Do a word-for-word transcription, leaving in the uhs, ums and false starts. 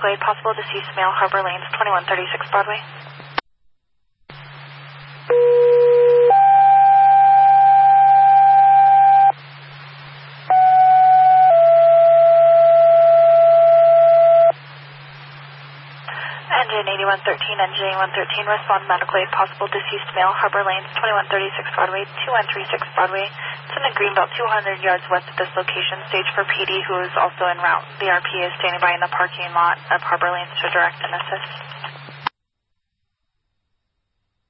medical aid, possible deceased male, Harbor Lanes, twenty-one thirty-six Broadway. Engine eighty-one thirteen, engine one thirteen, respond medical aid, possible deceased male, Harbor Lanes, twenty-one thirty-six Broadway, two one three six Broadway. It's in the Greenbelt, two hundred yards west of this location. Stage for P D, who is also en route. The R P is standing by in the parking lot of Harbor Lanes to direct and assist.